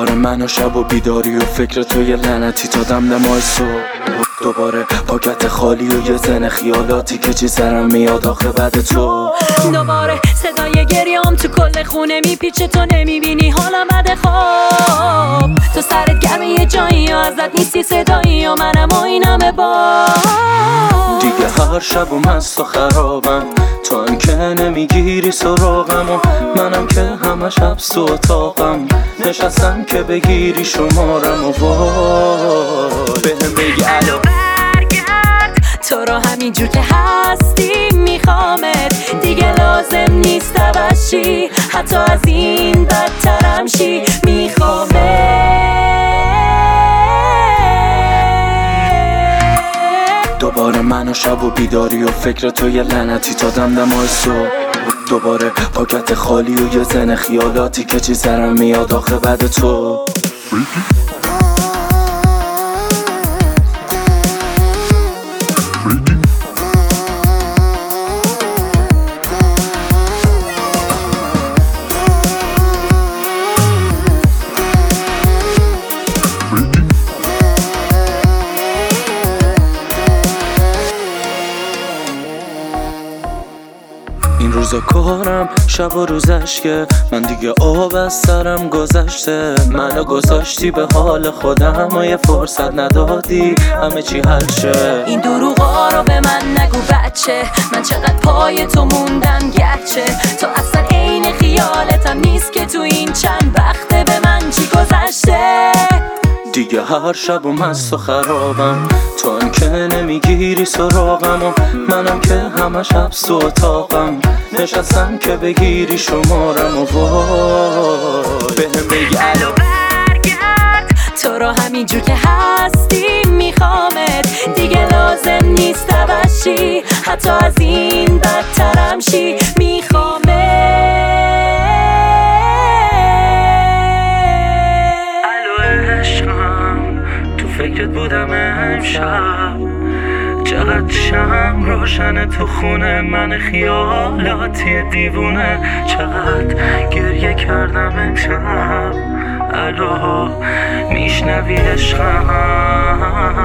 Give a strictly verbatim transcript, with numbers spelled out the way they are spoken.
دوباره من و شب و بیداری و فکر تو یه لعنتی تا دمدمای صبح. دوباره پاکت خالی و یه زن خیالاتی که چی سرم میاد آخه بعد تو. دوباره صدای گریام تو کل خونه میپیچه، تو نمیبینی حالم بد خواب. تو سرت گرمه یه جایی و ازت نیستی صدایی و منم و اینم با دیگه هر شب و مست و خرابم، تو هم که نمیگیری سراغم و منم که همه شب سو اتاقم نشستم که بگیری شمارم و وای بهم بگی الو برگرد، تو رو همینجور که هستی میخوامت، دیگه لازم نیست بشی، حتی از این بدترم شی میخوامت. دوباره من و شب و بیداری و فکر تو یه لعنتی تا دمدمای صبح. دوباره پاکت خالی و یه زن خیالاتی که چی سرم میاد آخه بعد تو. این روزا کارم شب و روزش که من دیگه آب از سرم گذشته، منو گذاشتی به حال خودم و یه فرصت ندادی همه چی حل شه. این دروغا رو به من نگو بچه، من چقدر پای تو موندم گرچه تو اصلا عین خیالتم نیست که تو این چند وقته به من چی گذشته. دیگه هر شب و مست و خرابم، تو هم که نمیگیری سراغم و منم که همه شب سو اتاقم نشستم که بگیری شمارم و وای بهم بگی الو برگرد، تو رو همینجور که هستی میخوامت، دیگه لازم نیست بشی، حتی از این بدترم شی میخوامت. فکرت بودم امشب، چقدر شم روشنه تو خونه من خیالاتی دیوونه، چقدر گریه کردم امشب. الو میشنوی عشقم؟